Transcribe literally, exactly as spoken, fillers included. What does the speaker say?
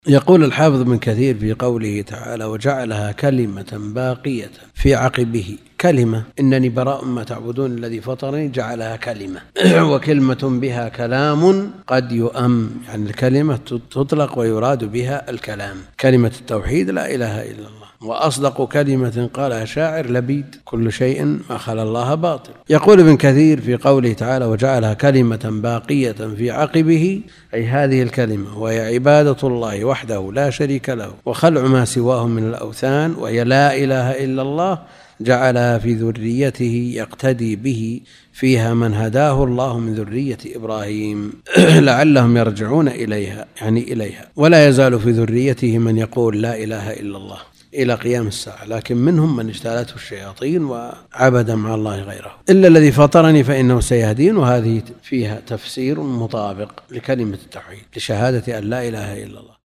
يقول الحافظ ابن كثير في قوله تعالى وجعلها كلمة باقية في عقبه، كلمة إنني براء ما تعبدون الذي فطرني جعلها كلمة وكلمة بها كلام قد يؤم، يعني الكلمة تطلق ويراد بها الكلام، كلمة التوحيد لا إله إلا الله. وأصدق كلمة قالها شاعر لبيد كل شيء ما خلا الله باطل. يقول ابن كثير في قوله تعالى وجعلها كلمة باقية في عقبه، أي هذه الكلمة وهي عبادة الله وحده لا شريك له وخلع ما سواه من الأوثان، وهي لا إله إلا الله، جعلها في ذريته يقتدي به فيها من هداه الله من ذرية إبراهيم لعلهم يرجعون إليها، يعني إليها. ولا يزال في ذريته من يقول لا إله إلا الله إلى قيام الساعة، لكن منهم من اجتالته الشياطين وعبد مع الله غيره. إلا الذي فطرني فإنه سيهدين، وهذه فيها تفسير مطابق لكلمة التوحيد لشهادة أن لا إله إلا الله.